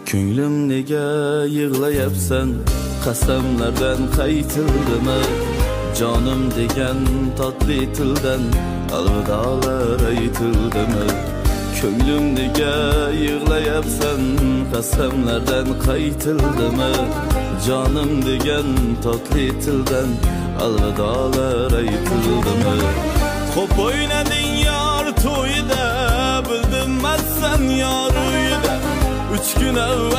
Ko'nglim nega yig'layapsan, qasamlardan qaytildimi? Jonim degan totli tildan alvidolar aytildimi? Ko'nglim nega yig'layapsan, qasamlardan qaytildimi? Jonim degan totli tildan alvidolar aytildimi? Xo'p o'ynading yor to'yida, bildim sen yor uyida. 3 kun avval